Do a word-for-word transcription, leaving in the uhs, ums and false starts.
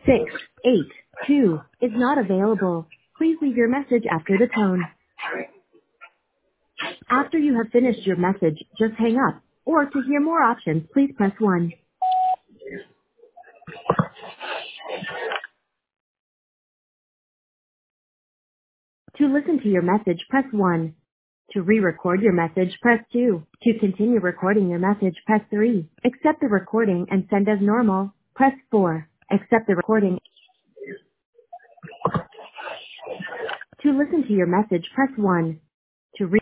six eight two is not available. Please leave your message after the tone. After you have finished your message, just hang up. Or to hear more options, please press one. To listen to your message, press one. To re-record your message, press two. To continue recording your message, press three. Accept the recording and send as normal, press four. Accept the recording. To listen to your message, press one. To re-